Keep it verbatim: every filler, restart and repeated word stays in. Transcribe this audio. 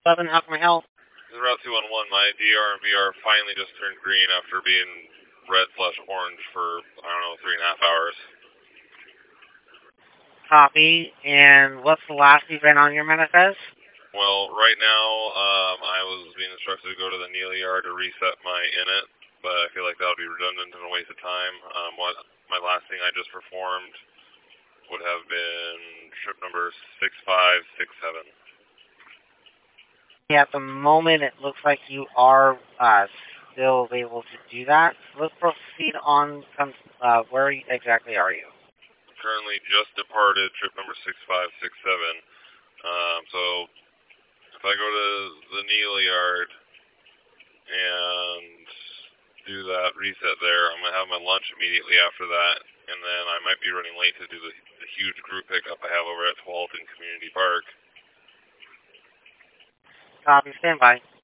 seven, how can I help? This is Route two one one. My D R and V R finally just turned green after being red slash orange for, I don't know, three and a half hours. Copy. And what's the last event on your manifest? Well, right now, um, I was being instructed to go to the Neil yard to reset my init, but I feel like that would be redundant and a waste of time. Um, what my last thing I just performed would have been trip number six five six seven. Yeah, at the moment, it looks like you are uh, still able to do that. Let's proceed on. Uh, where exactly are you? Currently just departed trip number six five six seven. Um, so if I go to the Neil yard and do that reset there, I'm going to have my lunch immediately after that, and then I might be running late to do the, the huge group pickup I have over at Tualatin Community Park. Copy, stand by.